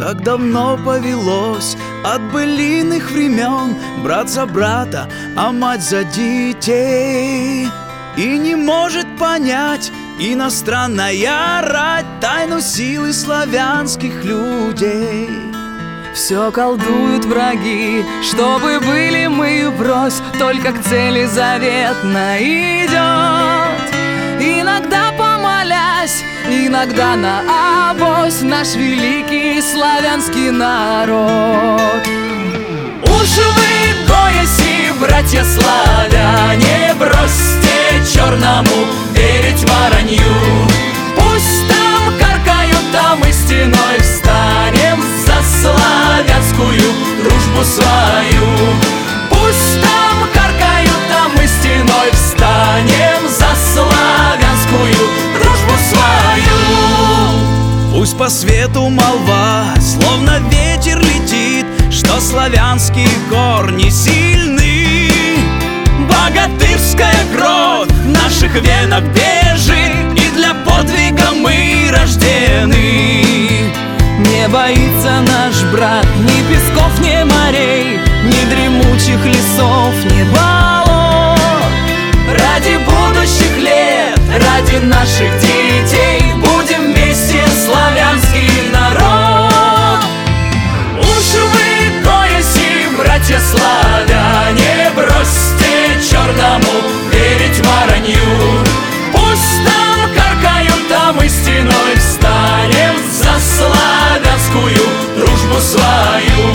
так давно повелось от былинных времен. Брат за брата, а мать за детей. И не может понять иностранная рать тайну силы славянских людей. Все колдуют враги, чтобы были мы врозь, только к цели заветно идет. Иногда помолясь, иногда на авось, наш великий славянский народ. Уж вы, гояси, братья славяне, бросьте черному верить воронью. Пусть там каркают, а мы стеной встанем за славянскую дружбу свою. Пусть там каркают, а мы стеной встанем за славянскую дружбу свою. Пусть по свету молва, словно ветер летит, что славянские корни сильны. Богатырская кровь в наших венах бежит, и для подвига мы рождены. Не боится наш брат ни песков, ни морей, ни дремучих лесов, ни болот. Ради будущих лет, ради наших детей будем вместе славянский народ. Уж вы, гояси, братья славяне, бросьте черному верить воронью. Пусть там каркают, а мы стеной встанем за славянскую дружбу свою.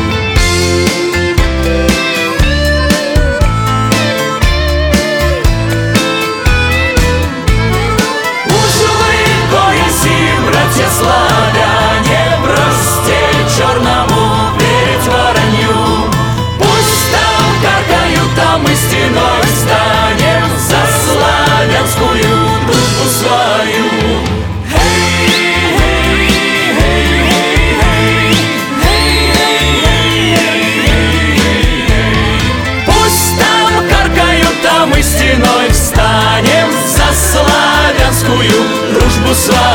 Уж вы, гояси, братья славяне, бросьте черному верить воронью. Пусть там каркают, а мы стеной встанем за славянскую дружбу свою. Мы стеной встанем за славянскую дружбу свою.